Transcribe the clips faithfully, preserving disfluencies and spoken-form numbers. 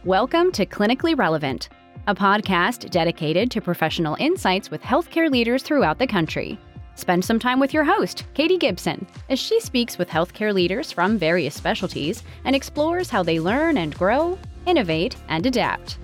Welcome to Clinically Relevant, a podcast dedicated to professional insights with healthcare leaders throughout the country. Spend some time with your host, Katie Gibson, as she speaks with healthcare leaders from various specialties and explores how they learn and grow, innovate, and adapt.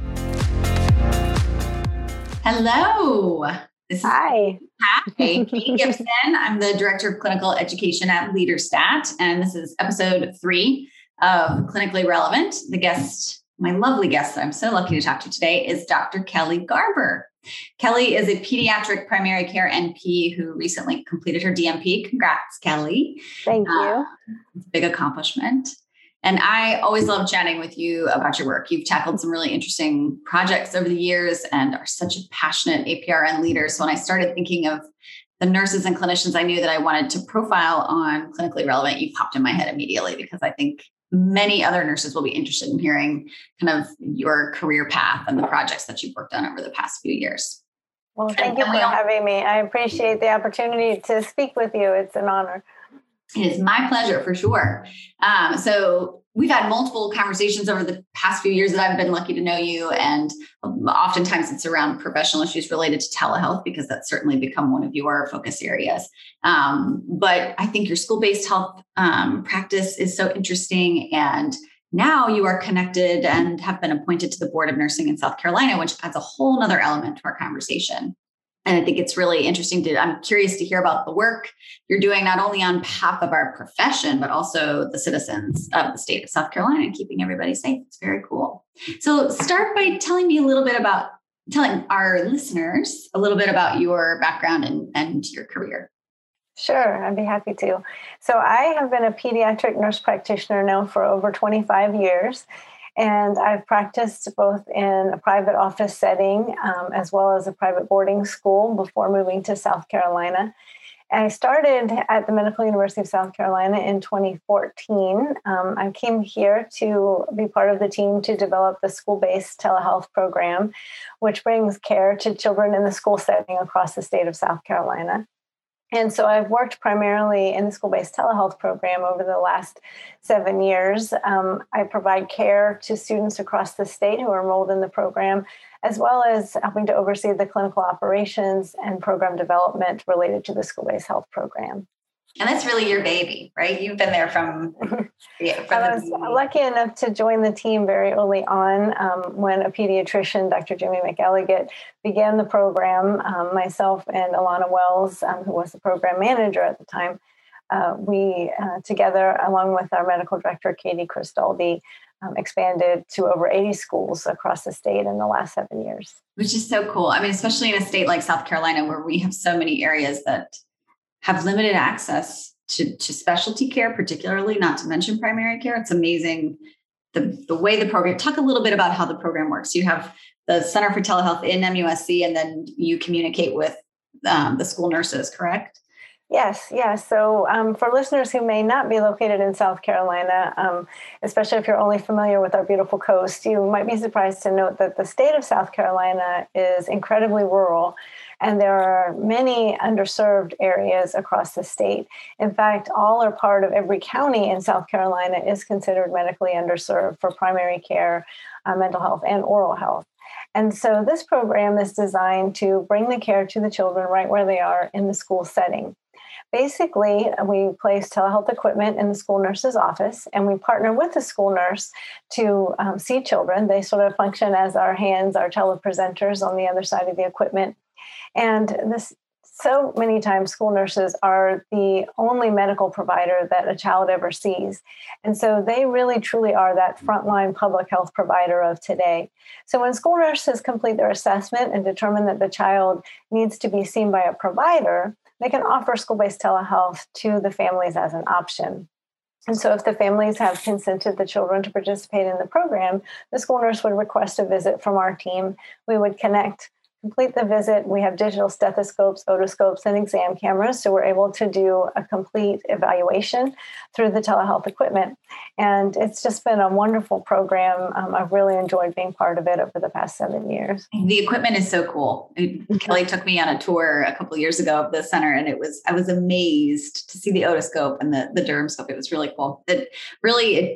Hello. This Hi. Is, hi, Katie Gibson. I'm the Director of Clinical Education at LeaderStat, and this is episode three of Clinically Relevant. The guest, my lovely guest that I'm so lucky to talk to today is Doctor Kelly Garber. Kelly is a pediatric primary care N P who recently completed her D M P. Congrats, Kelly. Thank you. Uh, it's a big accomplishment. And I always love chatting with you about your work. You've tackled some really interesting projects over the years and are such a passionate A P R N leader. So when I started thinking of the nurses and clinicians I knew that I wanted to profile on Clinically Relevant, you popped in my head immediately because I think many other nurses will be interested in hearing kind of your career path and the projects that you've worked on over the past few years. Well, thank you for having me. I appreciate the opportunity to speak with you. It's an honor. It is my pleasure for sure. Um, so we've had multiple conversations over the past few years that I've been lucky to know you. And oftentimes it's around professional issues related to telehealth, because that's certainly become one of your focus areas. Um, but I think your school-based health um, practice is so interesting. And now you are connected and have been appointed to the Board of Nursing in South Carolina, which adds a whole nother element to our conversation. And I think it's really interesting to, I'm curious to hear about the work you're doing, not only on behalf of our profession, but also the citizens of the state of South Carolina and keeping everybody safe. It's very cool. So start by telling me a little bit about, telling our listeners a little bit about your background and, and your career. Sure, I'd be happy to. So I have been a pediatric nurse practitioner now for over twenty-five years. And I've practiced both in a private office setting um, as well as a private boarding school before moving to South Carolina. And I started at the Medical University of South Carolina in twenty fourteen. Um, I came here to be part of the team to develop the school-based telehealth program, which brings care to children in the school setting across the state of South Carolina. And so I've worked primarily in the school-based telehealth program over the last seven years. Um, I provide care to students across the state who are enrolled in the program, as well as helping to oversee the clinical operations and program development related to the school-based health program. And that's really your baby, right? You've been there from... Yeah, from I was the lucky enough to join the team very early on um, when a pediatrician, Doctor Jimmy McElligott, began the program. Um, myself and Alana Wells, um, who was the program manager at the time, uh, we uh, together, along with our medical director, Katie Cristaldi, um, expanded to over eighty schools across the state in the last seven years. Which is so cool. I mean, especially in a state like South Carolina, where we have so many areas that have limited access to, to specialty care, particularly, not to mention primary care. It's amazing the, the way the program, talk a little bit about how the program works. You have the Center for Telehealth in M U S C, and then you communicate with um, the school nurses, correct? Yes, yes. So um, for listeners who may not be located in South Carolina, um, especially if you're only familiar with our beautiful coast, you might be surprised to note that the state of South Carolina is incredibly rural. And there are many underserved areas across the state. In fact, all or part of every county in South Carolina is considered medically underserved for primary care, uh, mental health, and oral health. And so this program is designed to bring the care to the children right where they are in the school setting. Basically, we place telehealth equipment in the school nurse's office, and we partner with the school nurse to um, see children. They sort of function as our hands, our telepresenters on the other side of the equipment. And this, so many times school nurses are the only medical provider that a child ever sees. And so they really truly are that frontline public health provider of today. So when school nurses complete their assessment and determine that the child needs to be seen by a provider, they can offer school-based telehealth to the families as an option. And so if the families have consented the children to participate in the program, the school nurse would request a visit from our team. We would connect complete the visit. We have digital stethoscopes, otoscopes, and exam cameras, so we're able to do a complete evaluation through the telehealth equipment. And it's just been a wonderful program. Um, I've really enjoyed being part of it over the past seven years. The equipment is so cool. Kelly took me on a tour a couple of years ago of the center, and it was I was amazed to see the otoscope and the the dermscope. It was really cool. It really it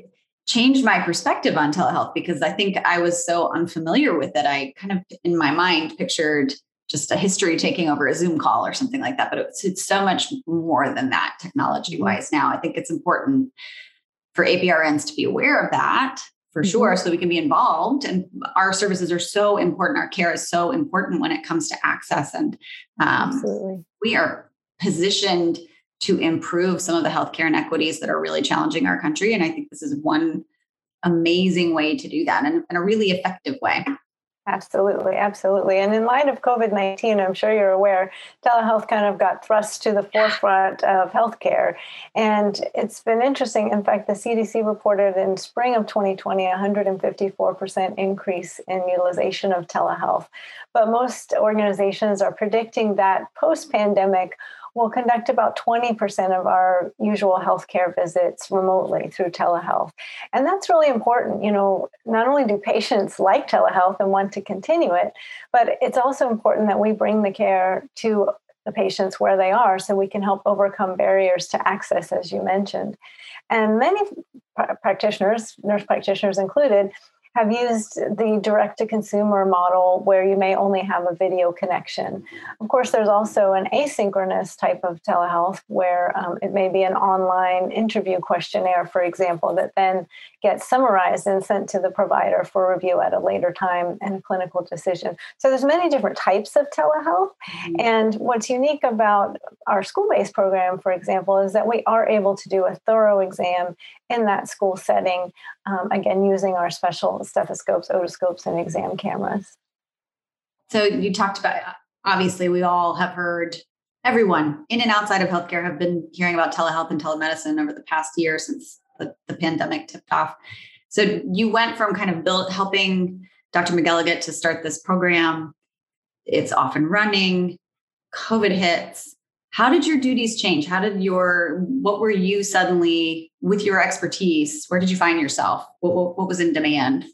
changed my perspective on telehealth because I think I was so unfamiliar with it. I kind of, in my mind, pictured just a history taking over a Zoom call or something like that. But it's, it's so much more than that technology wise now. I think it's important for A P R Ns to be aware of that for mm-hmm. sure, so that we can be involved. And our services are so important. Our care is so important when it comes to access. And um, we are positioned to improve some of the healthcare inequities that are really challenging our country. And I think this is one amazing way to do that, and in a really effective way. Absolutely. Absolutely. And in light of COVID nineteen, I'm sure you're aware, telehealth kind of got thrust to the forefront of healthcare. And it's been interesting. In fact, the C D C reported in spring of twenty twenty, one hundred fifty-four percent increase in utilization of telehealth. But most organizations are predicting that post-pandemic, we'll conduct about twenty percent of our usual healthcare visits remotely through telehealth. And that's really important. You know, not only do patients like telehealth and want to continue it, but it's also important that we bring the care to the patients where they are so we can help overcome barriers to access, as you mentioned. And many practitioners, nurse practitioners included, have used the direct-to-consumer model where you may only have a video connection. Of course, there's also an asynchronous type of telehealth where um, it may be an online interview questionnaire, for example, that then gets summarized and sent to the provider for review at a later time and a clinical decision. So there's many different types of telehealth. Mm-hmm. And what's unique about our school-based program, for example, is that we are able to do a thorough exam in that school setting, um, again, using our special stethoscopes, otoscopes, and exam cameras. So you talked about, obviously, we all have heard, everyone in and outside of healthcare have been hearing about telehealth and telemedicine over the past year since the, the pandemic tipped off. So you went from kind of build, helping Doctor McElligott to start this program. It's off and running. COVID hits. How did your duties change? How did your, what were you suddenly, with your expertise, where did you find yourself? What, what, what was in demand?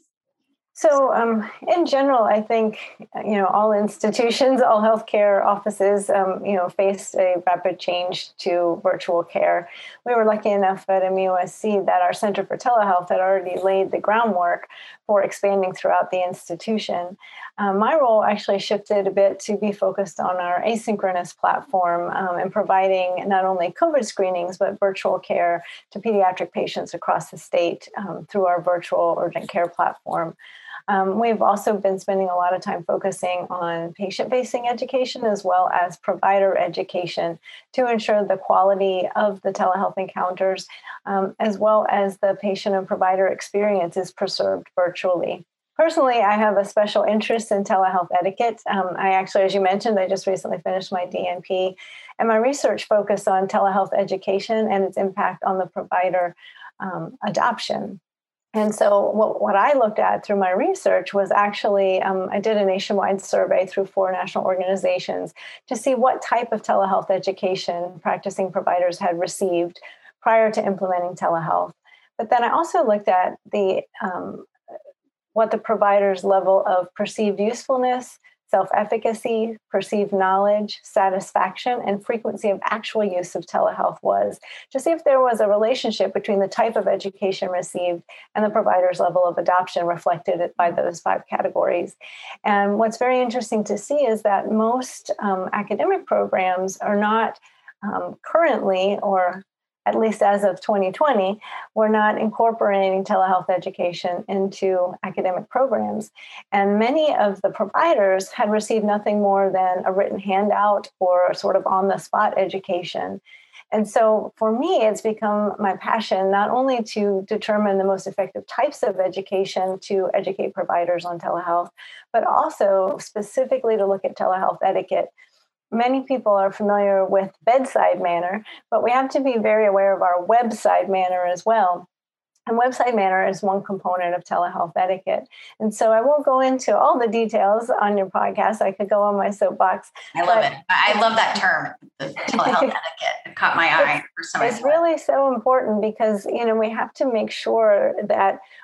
So um, in general, I think, you know, all institutions, all healthcare offices, um, you know, faced a rapid change to virtual care. We were lucky enough at M U S C that our Center for Telehealth had already laid the groundwork for expanding throughout the institution. Um, my role actually shifted a bit to be focused on our asynchronous platform um, and providing not only COVID screenings, but virtual care to pediatric patients across the state um, through our virtual urgent care platform. Um, we've also been spending a lot of time focusing on patient-facing education as well as provider education to ensure the quality of the telehealth encounters, um, as well as the patient and provider experience is preserved virtually. Personally, I have a special interest in telehealth etiquette. Um, I actually, as you mentioned, I just recently finished my D N P, and my research focused on telehealth education and its impact on the provider um, adoption. And so what, what I looked at through my research was actually, um, I did a nationwide survey through four national organizations to see what type of telehealth education practicing providers had received prior to implementing telehealth. But then I also looked at the um, what the provider's level of perceived usefulness, self-efficacy, perceived knowledge, satisfaction, and frequency of actual use of telehealth was, to see if there was a relationship between the type of education received and the provider's level of adoption reflected by those five categories. And what's very interesting to see is that most um, academic programs are not um, currently, or at least as of twenty twenty, we're not incorporating telehealth education into academic programs. And many of the providers had received nothing more than a written handout or sort of on-the-spot education. And so for me, it's become my passion not only to determine the most effective types of education to educate providers on telehealth, but also specifically to look at telehealth etiquette. Many people are familiar with bedside manner, but we have to be very aware of our webside manner as well. And website manner is one component of telehealth etiquette. And so I won't go into all the details on your podcast. I could go on my soapbox. I love it. I love that term, the telehealth etiquette. It caught my eye for some reason. It's really so important because, you know, we have to make sure that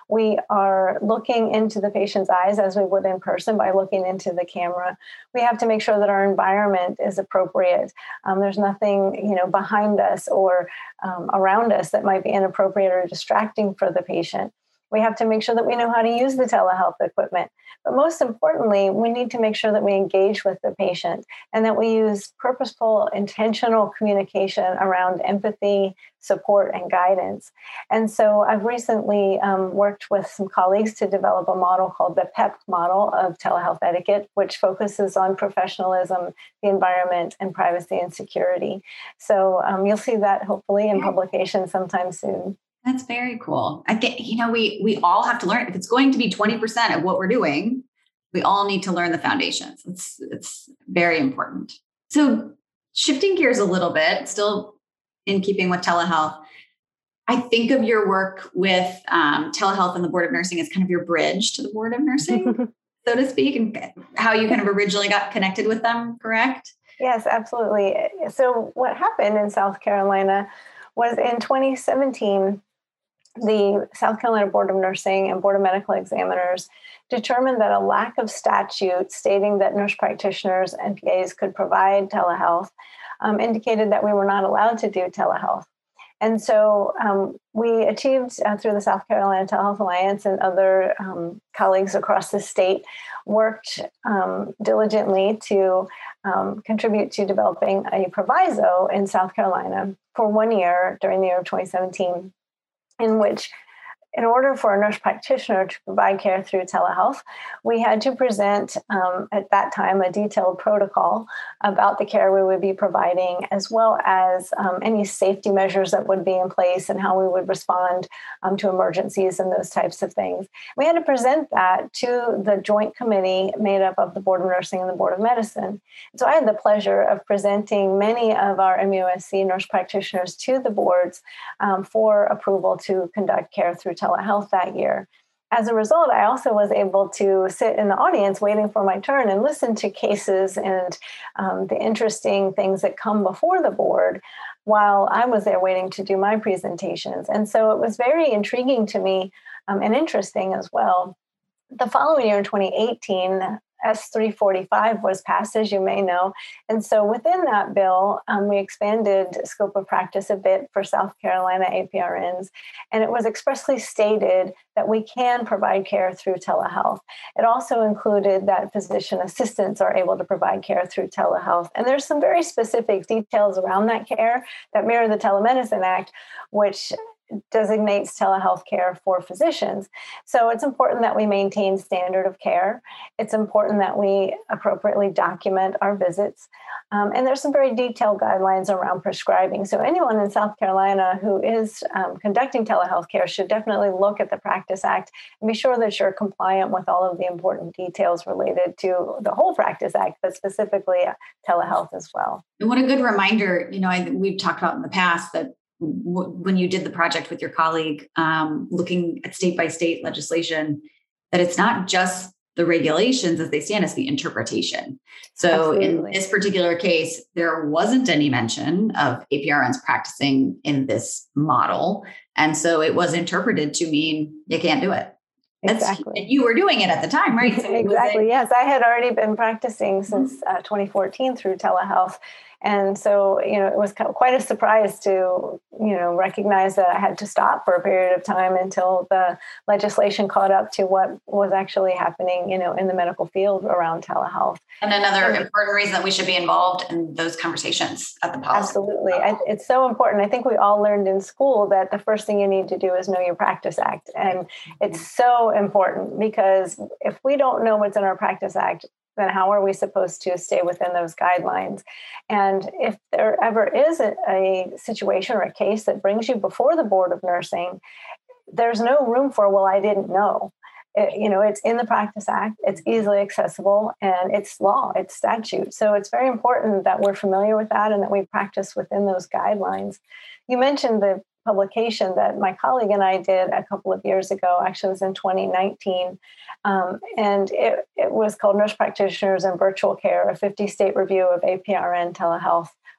We are looking into the patient's eyes as we would in person by looking into the camera. We have to make sure that our environment is appropriate. Um, there's nothing, you know, behind us or um, around us that might be inappropriate or distracting for the patient. We have to make sure that we know how to use the telehealth equipment. But most importantly, we need to make sure that we engage with the patient and that we use purposeful, intentional communication around empathy, support, and guidance. And so I've recently um, worked with some colleagues to develop a model called the P E P model of telehealth etiquette, which focuses on professionalism, the environment, and privacy and security. So um, you'll see that hopefully in publication sometime soon. That's very cool. I think, you know, we we all have to learn. If it's going to be twenty percent of what we're doing, we all need to learn the foundations. It's it's very important. So shifting gears a little bit, still in keeping with telehealth, I think of your work with um, telehealth and the Board of Nursing as kind of your bridge to the Board of Nursing, so to speak, and how you kind of originally got connected with them, correct? Yes, absolutely. So what happened in South Carolina was in twenty seventeen, the South Carolina Board of Nursing and Board of Medical Examiners determined that a lack of statute stating that nurse practitioners and P As could provide telehealth um, indicated that we were not allowed to do telehealth. And so um, we achieved uh, through the South Carolina Telehealth Alliance and other um, colleagues across the state worked um, diligently to um, contribute to developing a proviso in South Carolina for one year during the year of twenty seventeen, in which, in order for a nurse practitioner to provide care through telehealth, we had to present um, at that time a detailed protocol about the care we would be providing, as well as um, any safety measures that would be in place and how we would respond um, to emergencies and those types of things. We had to present that to the joint committee made up of the Board of Nursing and the Board of Medicine. So I had the pleasure of presenting many of our M U S C nurse practitioners to the boards um, for approval to conduct care through telehealth that year. As a result, I also was able to sit in the audience waiting for my turn and listen to cases and um, the interesting things that come before the board while I was there waiting to do my presentations. And so it was very intriguing to me um, and interesting as well. The following year in twenty eighteen, S three forty-five was passed, as you may know. And so within that bill, um, we expanded scope of practice a bit for South Carolina A P R Ns. And it was expressly stated that we can provide care through telehealth. It also included that physician assistants are able to provide care through telehealth. And there's some very specific details around that care that mirror the Telemedicine Act, which designates telehealth care for physicians. So it's important that we maintain standard of care. It's important that we appropriately document our visits. Um, and there's some very detailed guidelines around prescribing. So anyone in South Carolina who is um, conducting telehealth care should definitely look at the Practice Act and be sure that you're compliant with all of the important details related to the whole Practice Act, but specifically uh, telehealth as well. And what a good reminder, you know, I, we've talked about in the past that when you did the project with your colleague, um, looking at state by state legislation, that it's not just the regulations as they stand, it's the interpretation. So Absolutely. In this particular case, there wasn't any mention of A P R Ns practicing in this model. And so it was interpreted to mean you can't do it. That's, exactly. And you were doing it at the time, right? So exactly. A- yes. I had already been practicing since uh, twenty fourteen through telehealth. And so, you know, it was quite a surprise to, you know, recognize that I had to stop for a period of time until the legislation caught up to what was actually happening, you know, in the medical field around telehealth. And another and, important reason that we should be involved in those conversations at the policy. Absolutely. I, it's so important. I think we all learned in school that the first thing you need to do is know your Practice Act. And it's so important because if we don't know what's in our Practice Act, then how are we supposed to stay within those guidelines? And if there ever is a, a situation or a case that brings you before the Board of Nursing, there's no room for, well, I didn't know. It, you know, it's in the Practice Act, it's easily accessible, and it's law, it's statute. So it's very important that we're familiar with that and that we practice within those guidelines. You mentioned the publication that my colleague and I did a couple of years ago, actually it was in twenty nineteen. Um, and it, it was called Nurse Practitioners and Virtual Care, a fifty state review of A P R N telehealth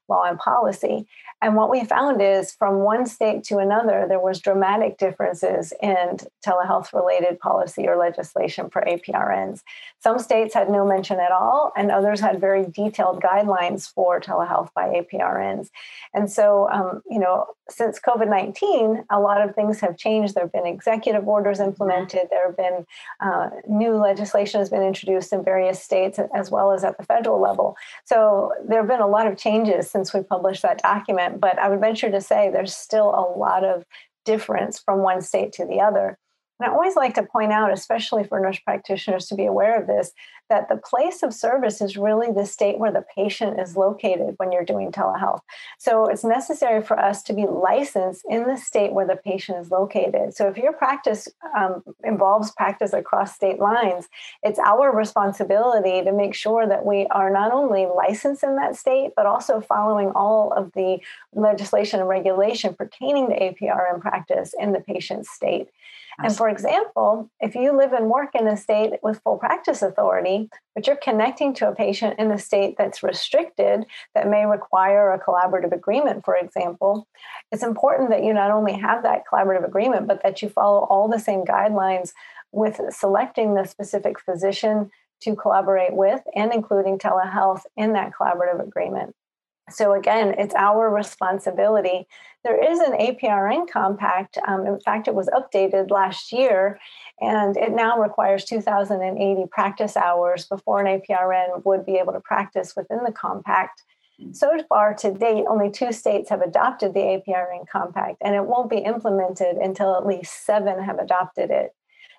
law and policy. And what we found is from one state to another, there was dramatic differences in telehealth related policy or legislation for A P R Ns. Some states had no mention at all, and others had very detailed guidelines for telehealth by A P R Ns. And so, um, you know, since COVID nineteen, a lot of things have changed. There have been executive orders implemented. There have been uh, new legislation has been introduced in various states as well as at the federal level. So there have been a lot of changes since we published that document. But I would venture to say there's still a lot of difference from one state to the other. And I always like to point out, especially for nurse practitioners to be aware of this, that the place of service is really the state where the patient is located when you're doing telehealth. So it's necessary for us to be licensed in the state where the patient is located. So if your practice um, involves practice across state lines, it's our responsibility to make sure that we are not only licensed in that state, but also following all of the legislation and regulation pertaining to A P R N practice in the patient's state. And for example, if you live and work in a state with full practice authority, but you're connecting to a patient in a state that's restricted, that may require a collaborative agreement, for example, it's important that you not only have that collaborative agreement, but that you follow all the same guidelines with selecting the specific physician to collaborate with and including telehealth in that collaborative agreement. So again, it's our responsibility. There is an A P R N compact. Um, in fact, it was updated last year, and it now requires two thousand eighty practice hours before an A P R N would be able to practice within the compact. So far to date, only two states have adopted the A P R N compact, and it won't be implemented until at least seven have adopted it.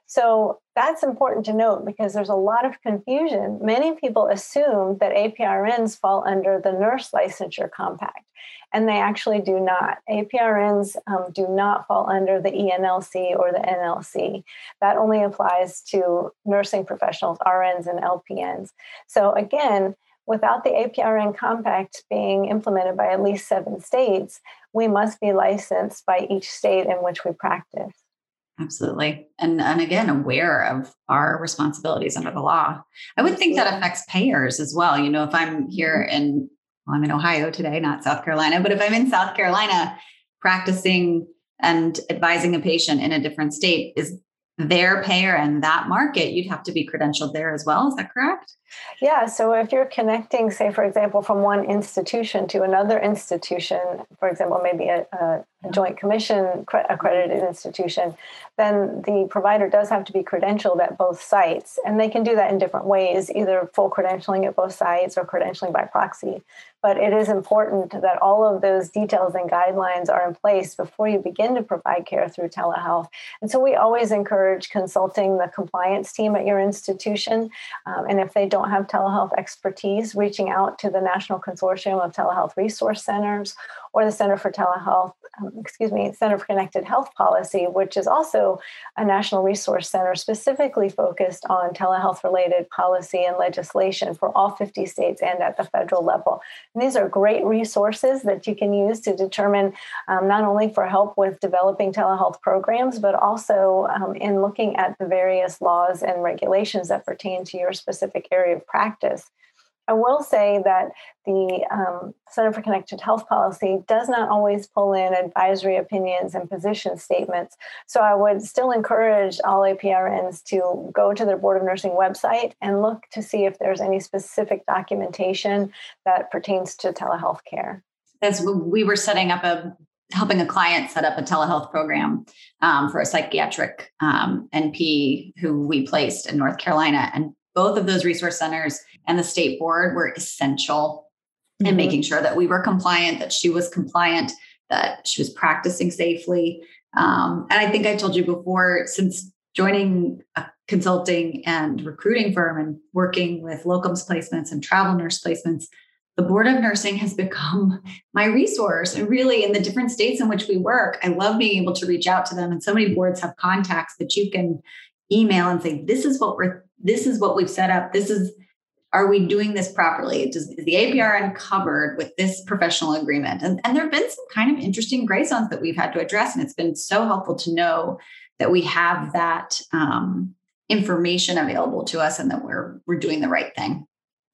So that's important to note because there's a lot of confusion. Many people assume that A P R Ns fall under the nurse licensure compact, and they actually do not. A P R Ns um, do not fall under the E N L C or the N L C. That only applies to nursing professionals, R Ns and L P Ns. So again, without the A P R N compact being implemented by at least seven states, we must be licensed by each state in which we practice. Absolutely. And, and again, aware of our responsibilities under the law. I would think that affects payers as well. You know, if I'm here in, well, I'm in Ohio today, not South Carolina, but if I'm in South Carolina practicing and advising a patient in a different state, is their payer and that market, you'd have to be credentialed there as well. Is that correct? Yeah. So if you're connecting, say, for example, from one institution to another institution, for example, maybe a, a, a Joint Commission accredited institution, then the provider does have to be credentialed at both sites. And they can do that in different ways, either full credentialing at both sites or credentialing by proxy. But it is important that all of those details and guidelines are in place before you begin to provide care through telehealth. And so we always encourage consulting the compliance team at your institution. Um, and if they don't have telehealth expertise, reaching out to the National Consortium of Telehealth Resource Centers or the Center for Telehealth, um, excuse me, Center for Connected Health Policy, which is also a national resource center specifically focused on telehealth-related policy and legislation for all fifty states and at the federal level. And these are great resources that you can use to determine um, not only for help with developing telehealth programs, but also um, in looking at the various laws and regulations that pertain to your specific area of practice. I will say that the um, Center for Connected Health Policy does not always pull in advisory opinions and position statements. So I would still encourage all A P R Ns to go to their Board of Nursing website and look to see if there's any specific documentation that pertains to telehealth care. As we were setting up a, helping a client set up a telehealth program um, for a psychiatric um, N P who we placed in North Carolina. And both of those resource centers and the state board were essential mm-hmm. in making sure that we were compliant, that she was compliant, that she was practicing safely. Um, and I think I told you before, since joining a consulting and recruiting firm and working with locums placements and travel nurse placements, the Board of Nursing has become my resource. And really, in the different states in which we work, I love being able to reach out to them. And so many boards have contacts that you can email and say, this is what we're This is what we've set up. This is, are we doing this properly? Does, is the A P R N covered with this professional agreement? And, and there have been some kind of interesting gray zones that we've had to address. And it's been so helpful to know that we have that um, information available to us and that we're, we're doing the right thing.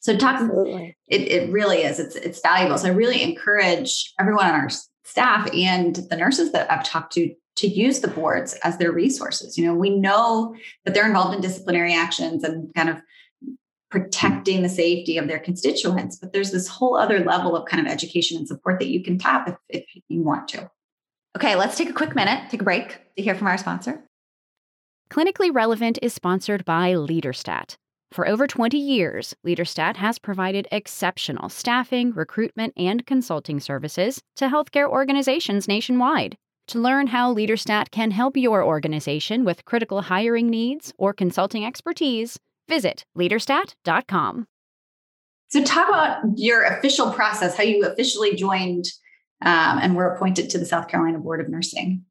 So talk, Absolutely. it, it really is. It's, it's valuable. So I really encourage everyone on our staff and the nurses that I've talked to to use the boards as their resources. You know, we know that they're involved in disciplinary actions and kind of protecting the safety of their constituents, but there's this whole other level of kind of education and support that you can tap if, if you want to. Okay, let's take a quick minute, take a break to hear from our sponsor. Clinically Relevant is sponsored by Leaderstat. For over twenty years, Leaderstat has provided exceptional staffing, recruitment, and consulting services to healthcare organizations nationwide. To learn how Leaderstat can help your organization with critical hiring needs or consulting expertise, visit leaderstat dot com. So talk about your official process, how you officially joined um, and were appointed to the South Carolina Board of Nursing.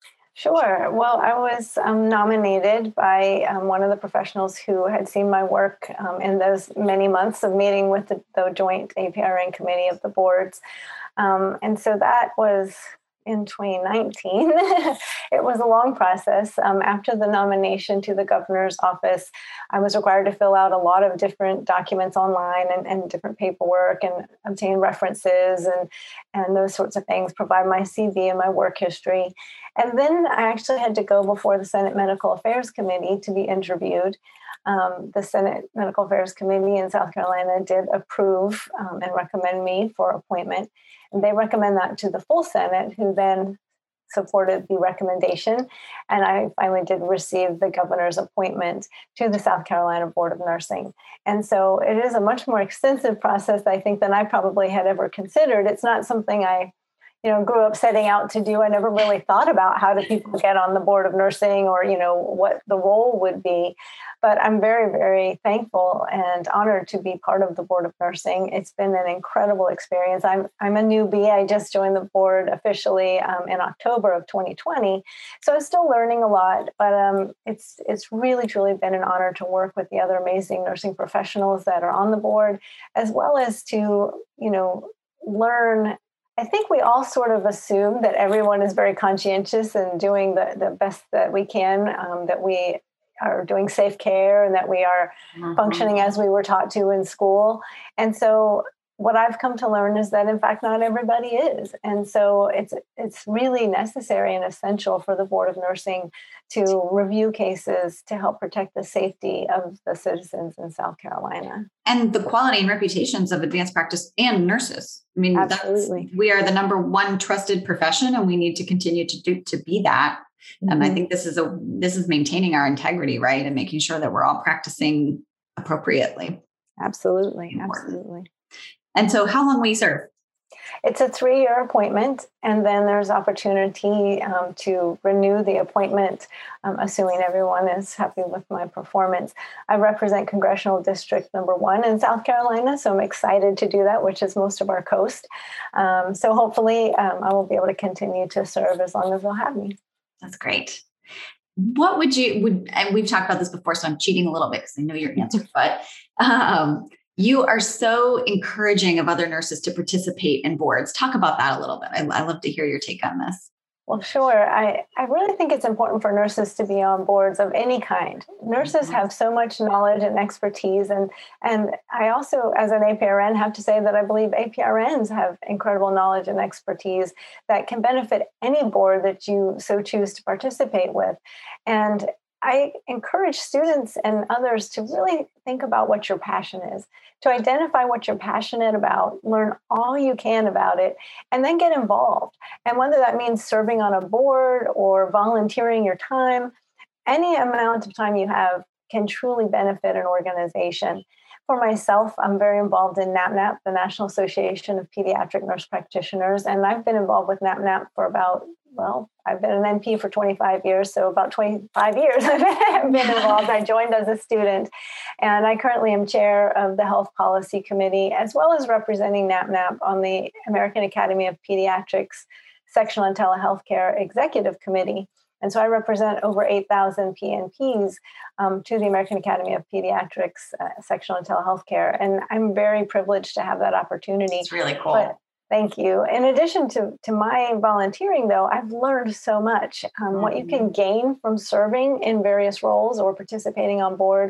Sure. Well, I was um, nominated by um, one of the professionals who had seen my work um, in those many months of meeting with the, the joint A P R N committee of the boards. Um, and so that was in twenty nineteen. It was a long process. Um, after the nomination to the governor's office, I was required to fill out a lot of different documents online and, and different paperwork and obtain references and, and those sorts of things, provide my C V and my work history. And then I actually had to go before the Senate Medical Affairs Committee to be interviewed. Um, the Senate Medical Affairs Committee in South Carolina did approve um, and recommend me for appointment. And they recommend that to the full Senate, who then supported the recommendation. And I finally did receive the governor's appointment to the South Carolina Board of Nursing. And so it is a much more extensive process, I think, than I probably had ever considered. It's not something I you know, grew up setting out to do. I never really thought about how do people get on the Board of Nursing or, you know, what the role would be. But I'm very, very thankful and honored to be part of the Board of Nursing. It's been an incredible experience. I'm I'm a newbie. I just joined the board officially um, in October of twenty twenty. So I'm still learning a lot, but um, it's it's really, truly been an honor to work with the other amazing nursing professionals that are on the board, as well as to, you know, learn. I think we all sort of assume that everyone is very conscientious and doing the, the best that we can, um, that we are doing safe care and that we are mm-hmm. functioning as we were taught to in school. And so what I've come to learn is that, in fact, not everybody is. And so it's it's really necessary and essential for the Board of Nursing to review cases to help protect the safety of the citizens in South Carolina. And the quality and reputations of advanced practice and nurses. I mean, Absolutely. That's, we are the number one trusted profession, and we need to continue to do to be that. Mm-hmm. And I think this is a this is maintaining our integrity, right? And making sure that we're all practicing appropriately. Absolutely. Absolutely. And so how long will you serve? It's a three-year appointment, and then there's opportunity um, to renew the appointment, um, assuming everyone is happy with my performance. I represent Congressional District Number One in South Carolina, so I'm excited to do that, which is most of our coast. Um, so hopefully um, I will be able to continue to serve as long as they'll have me. That's great. What would you, would, and we've talked about this before, so I'm cheating a little bit because I know your answer, but um, you are so encouraging of other nurses to participate in boards. Talk about that a little bit. I, I love to hear your take on this. Well, sure. I, I really think it's important for nurses to be on boards of any kind. Nurses mm-hmm. have so much knowledge and expertise. And, and I also, as an A P R N, have to say that I believe A P R Ns have incredible knowledge and expertise that can benefit any board that you so choose to participate with. And I encourage students and others to really think about what your passion is, to identify what you're passionate about, learn all you can about it, and then get involved. And whether that means serving on a board or volunteering your time, any amount of time you have can truly benefit an organization. For myself, I'm very involved in NAPNAP, the National Association of Pediatric Nurse Practitioners, and I've been involved with NAPNAP for about, well, I've been an N P for twenty-five years, so about twenty-five years I've been involved. I joined as a student, and I currently am chair of the Health Policy Committee, as well as representing NAPNAP on the American Academy of Pediatrics Sectional and Telehealth Care Executive Committee. And so I represent over eight thousand P N Ps um, to the American Academy of Pediatrics uh, Sectional and Telehealth Care. And I'm very privileged to have that opportunity. It's really cool. But thank you. In addition to, to my volunteering, though, I've learned so much. Um, mm-hmm. What you can gain from serving in various roles or participating on boards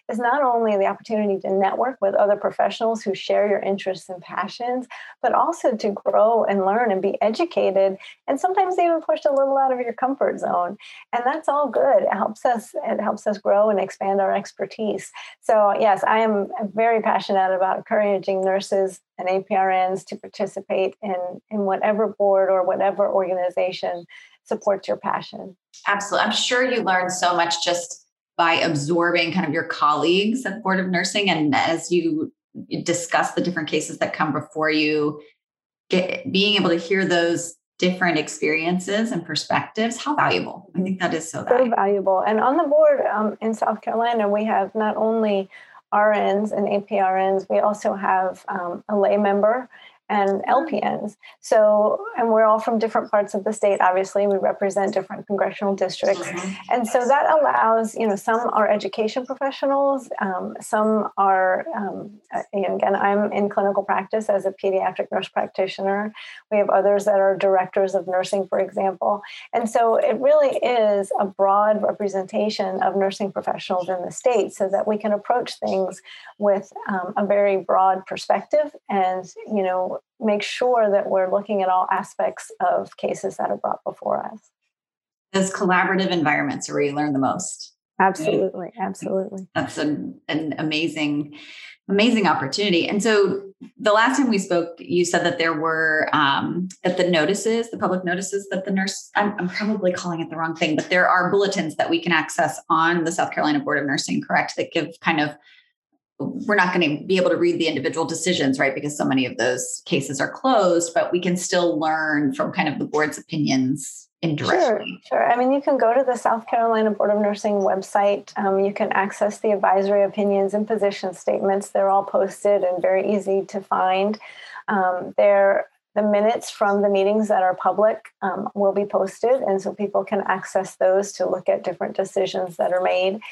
is not only the opportunity to network with other professionals who share your interests and passions, but also to grow and learn and be educated, and sometimes even pushed a little out of your comfort zone. And that's all good. It helps us, it helps us grow and expand our expertise. So yes, I am very passionate about encouraging nurses and A P R Ns to participate in, in whatever board or whatever organization supports your passion. Absolutely. I'm sure you learned so much just by absorbing kind of your colleagues at the Board of Nursing. And as you discuss the different cases that come before you, get, being able to hear those different experiences and perspectives, how valuable. I think that is so valuable. So valuable. And on the board um, in South Carolina, we have not only R Ns and A P R Ns, we also have um, a lay member and L P Ns. So, and we're all from different parts of the state. Obviously, we represent different congressional districts. Mm-hmm. And so that allows, you know, some are education professionals, um, some are, um, again, I'm in clinical practice as a pediatric nurse practitioner. We have others that are directors of nursing, for example. And so it really is a broad representation of nursing professionals in the state so that we can approach things with um, a very broad perspective and, you know, make sure that we're looking at all aspects of cases that are brought before us. Those collaborative environments are where you learn the most. Absolutely. Absolutely. That's an, an amazing, amazing opportunity. And so the last time we spoke, you said that there were, um, that the notices, the public notices that the nurse, I'm, I'm probably calling it the wrong thing, but there are bulletins that we can access on the South Carolina Board of Nursing, correct? That give kind of, we're not going to be able to read the individual decisions, right? Because so many of those cases are closed, but we can still learn from kind of the board's opinions indirectly. Sure, sure. I mean, you can go to the South Carolina Board of Nursing website. Um, you can access the advisory opinions and position statements. They're all posted and very easy to find. Um, they're The minutes from the meetings that are public um, will be posted, and so people can access those to look at different decisions that are made.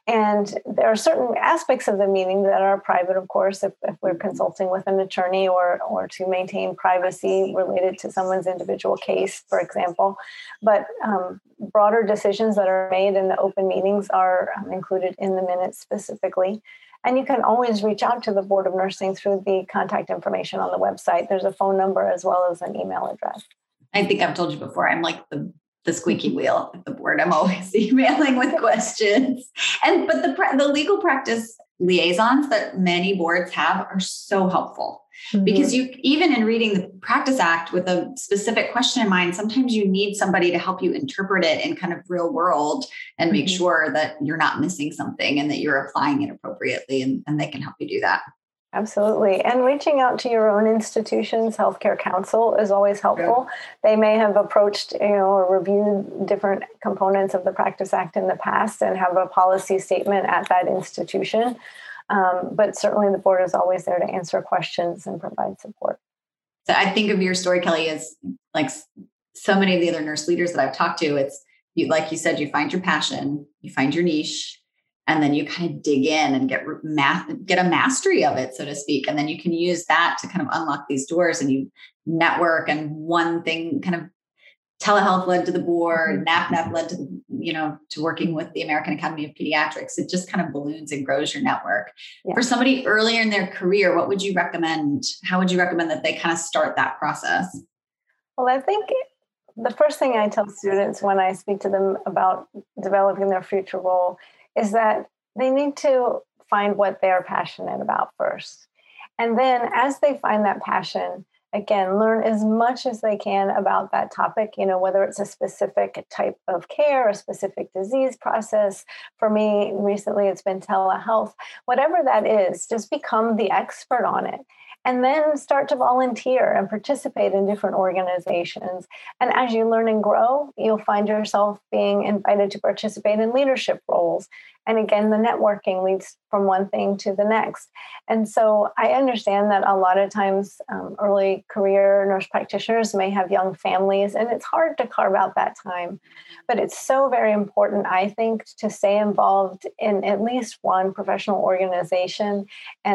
And there are certain aspects of the meeting that are private, of course, if, if we're consulting with an attorney or, or to maintain privacy related to someone's individual case, for example. But um, broader decisions that are made in the open meetings are um, included in the minutes specifically. And you can always reach out to the Board of Nursing through the contact information on the website. There's a phone number as well as an email address. I think I've told you before, I'm like the the squeaky wheel at the board. I'm always emailing with questions. And, but the, the legal practice liaisons that many boards have are so helpful mm-hmm. because you, even in reading the Practice Act with a specific question in mind, sometimes you need somebody to help you interpret it in kind of real world and make mm-hmm. sure that you're not missing something and that you're applying it appropriately, and, and they can help you do that. Absolutely. And reaching out to your own institution's healthcare council is always helpful. Yeah. They may have approached, you know, or reviewed different components of the Practice Act in the past and have a policy statement at that institution. Um, but certainly the board is always there to answer questions and provide support. So I think of your story, Kelly, as like so many of the other nurse leaders that I've talked to. It's you, like you said, you find your passion, you find your niche, and then you kind of dig in and get math, get a mastery of it, so to speak. And then you can use that to kind of unlock these doors, and you network. And one thing kind of telehealth led to the board, NAPNAP led to, the, you know, to working with the American Academy of Pediatrics. It just kind of balloons and grows your network. Yeah. For somebody earlier in their career, what would you recommend? How would you recommend that they kind of start that process? Well, I think the first thing I tell students when I speak to them about developing their future role is that they need to find what they're passionate about first. And then as they find that passion, again, learn as much as they can about that topic, you know, whether it's a specific type of care, a specific disease process. For me, recently, it's been telehealth. Whatever that is, just become the expert on it. And then start to volunteer and participate in different organizations. And as you learn and grow, you'll find yourself being invited to participate in leadership roles. And again, the networking leads from one thing to the next. And so I understand that a lot of times um, early career nurse practitioners may have young families, and it's hard to carve out that time. But it's so very important, I think, to stay involved in at least one professional organization and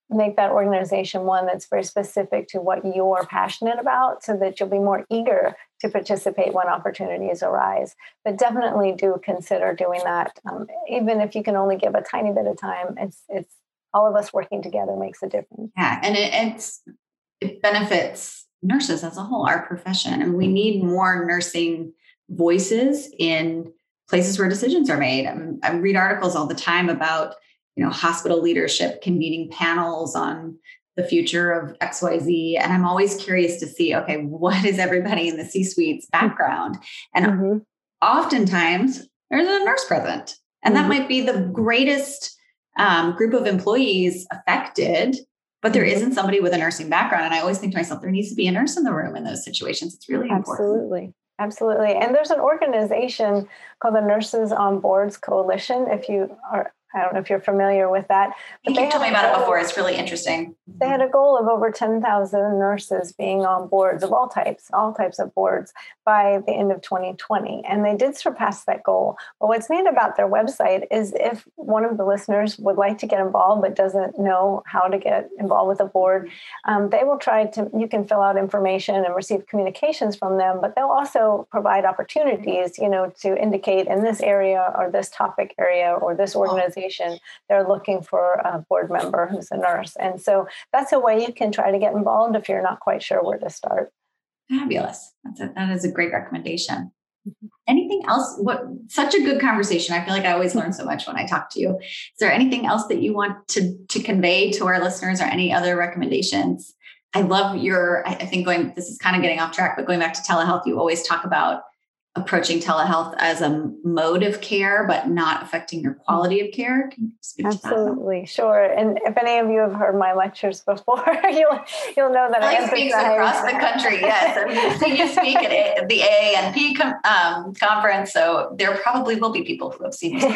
make that organization one that's very specific to what you're passionate about so that you'll be more eager to participate when opportunities arise. But definitely do consider doing that. Um, even if you can only give a tiny bit of time, it's it's all of us working together makes a difference. Yeah, and it, it's it benefits nurses as a whole, our profession. And we need more nursing voices in places where decisions are made. I, I read articles all the time about, you know, hospital leadership convening panels on the future of X Y Z. And I'm always curious to see, okay, what is everybody in the C-suite's background? And mm-hmm. oftentimes there's a nurse present. And mm-hmm. that might be the greatest um, group of employees affected, but there isn't somebody with a nursing background. And I always think to myself, there needs to be a nurse in the room in those situations. It's really important. Absolutely. Absolutely. And there's an organization called the Nurses on Boards Coalition. If you are, I don't know if you're familiar with that. But you told me about it before. It's really interesting. They had a goal of over ten thousand nurses being on boards of all types, all types of boards by the end of twenty twenty. And they did surpass that goal. But what's neat about their website is if one of the listeners would like to get involved but doesn't know how to get involved with a board, um, they will try to, you can fill out information and receive communications from them, but they'll also provide opportunities, you know, to indicate in this area or this topic area or this organization, they're looking for a board member who's a nurse. And so that's a way you can try to get involved if you're not quite sure where to start. Fabulous. That's a, that is a great recommendation. Mm-hmm. Anything else? What such a good conversation. I feel like I always learn so much when I talk to you. Is there anything else that you want to, to convey to our listeners or any other recommendations? I love your, I think going, this is kind of getting off track, but going back to telehealth, you always talk about approaching telehealth as a mode of care, but not affecting your quality of care. Can you speak to that? Absolutely, sure. And if any of you have heard my lectures before, you'll you'll know that I, I speak across the country. Yes, I mean, you speak at a, the A A N P com, um, conference, so there probably will be people who have seen you.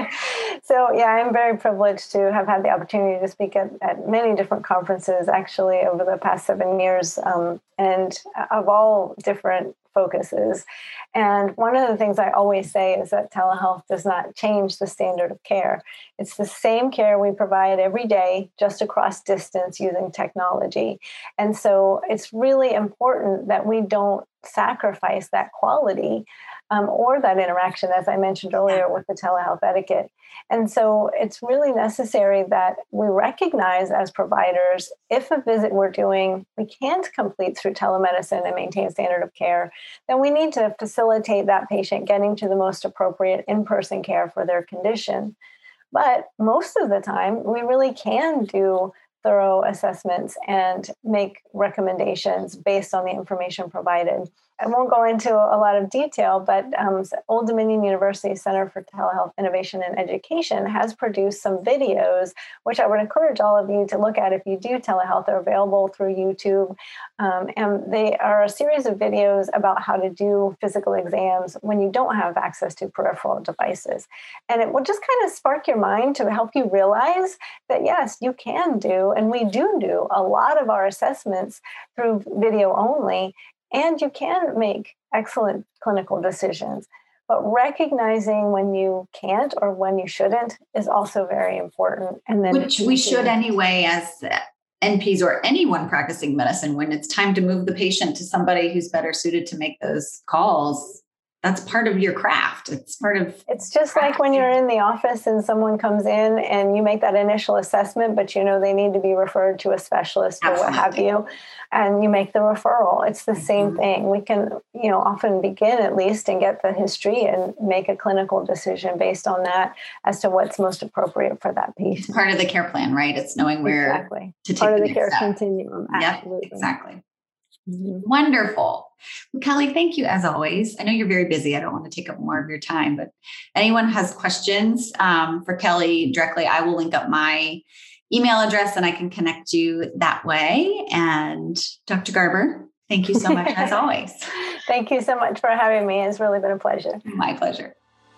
So yeah, I'm very privileged to have had the opportunity to speak at, at many different conferences, actually, over the past seven years, um, and of all different focuses. And one of the things I always say is that telehealth does not change the standard of care. It's the same care we provide every day, just across distance using technology. And so it's really important that we don't sacrifice that quality um, or that interaction, as I mentioned earlier, with the telehealth etiquette. And so it's really necessary that we recognize as providers, if a visit we're doing we can't complete through telemedicine and maintain standard of care, then we need to facilitate that patient getting to the most appropriate in-person care for their condition. But most of the time, we really can do thorough assessments and make recommendations based on the information provided. I won't go into a lot of detail, but um, Old Dominion University Center for Telehealth Innovation and Education has produced some videos, which I would encourage all of you to look at if you do telehealth. They're available through YouTube. Um, and they are a series of videos about how to do physical exams when you don't have access to peripheral devices. And it will just kind of spark your mind to help you realize that, yes, you can do, and we do do a lot of our assessments through video only. And you can make excellent clinical decisions. But recognizing when you can't or when you shouldn't is also very important. And then Which we should anyway as N Ps or anyone practicing medicine, when it's time to move the patient to somebody who's better suited to make those calls. That's part of your craft. It's part of It's just practicing. Like when you're in the office and someone comes in and you make that initial assessment, but you know they need to be referred to a specialist or Absolutely. What have you, and you make the referral. It's the mm-hmm. same thing. We can, you know, often begin at least and get the history and make a clinical decision based on that as to what's most appropriate for that patient. It's part of the care plan, right? It's knowing where exactly. to take part the of the care step. continuum. Absolutely. Yep, exactly. Mm-hmm. Wonderful. Well, Kelly, thank you as always. I know you're very busy. I don't want to take up more of your time, but anyone has questions um, for Kelly directly, I will link up my email address and I can connect you that way. And Doctor Garber, thank you so much as always. Thank you so much for having me. It's really been a pleasure. My pleasure.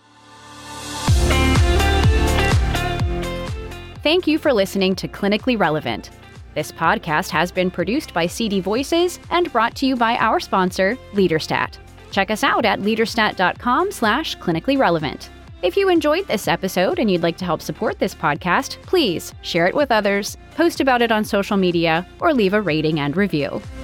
Thank you for listening to Clinically Relevant. This podcast has been produced by C D Voices and brought to you by our sponsor, LeaderStat. Check us out at leaderstat dot com slash clinically relevant. If you enjoyed this episode and you'd like to help support this podcast, please share it with others, post about it on social media, or leave a rating and review.